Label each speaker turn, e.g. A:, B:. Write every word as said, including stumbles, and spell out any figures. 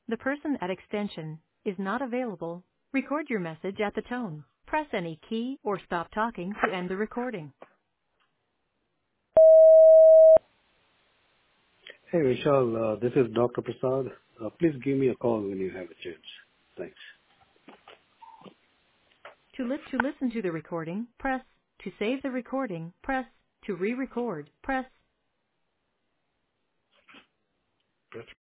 A: The person at extension is not available. Record your message at the tone. Press any key or stop talking to end the recording.
B: Hey, Vishal, uh, this is Doctor Prasad. Uh, please give me a call when you have a chance. Thanks.
A: To, li- to listen to the recording, press. To save the recording, press. To re-record, press.